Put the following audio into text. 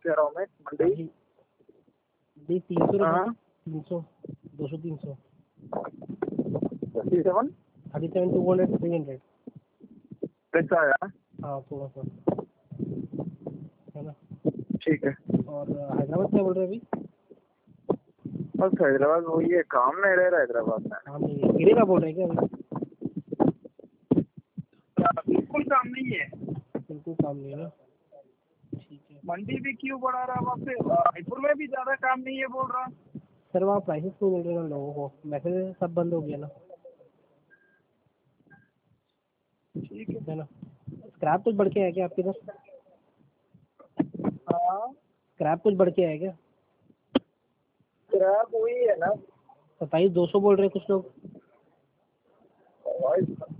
कह रहा हूँ मैं, मंडी जी 300 हाँ 300 200 300 37 37 200 300 कैसा आया? हाँ थोड़ा सा है ना। ठीक है। और हैदराबाद क्या बोल रहे हैं अभी? बस हैदराबाद वो ये काम नहीं रह रहा हैदराबाद में। हाँ नहीं गिरेगा बोल रहे हैं क्या अभी? बिल्कुल काम नहीं है, बिल्कुल काम नहीं है ना। ठीक है मंडी भी क्यों बढ़ा रहा वहाँ पे, रायपुर में भी ज्यादा काम नहीं है बोल रहा। सर वहाँ प्राइसेस क्यों मिल रहे हैं लोगों को? मैसेज सब बंद हो गया ना। ठीक है ना। स्क्रैप कुछ बढ़ के है क्या आपके इधर? हाँ स्क्रैप कुछ बढ़ के है क्या? खराब हुई है ना 27 200 बोल रहे हैं कुछ लोग। भाई।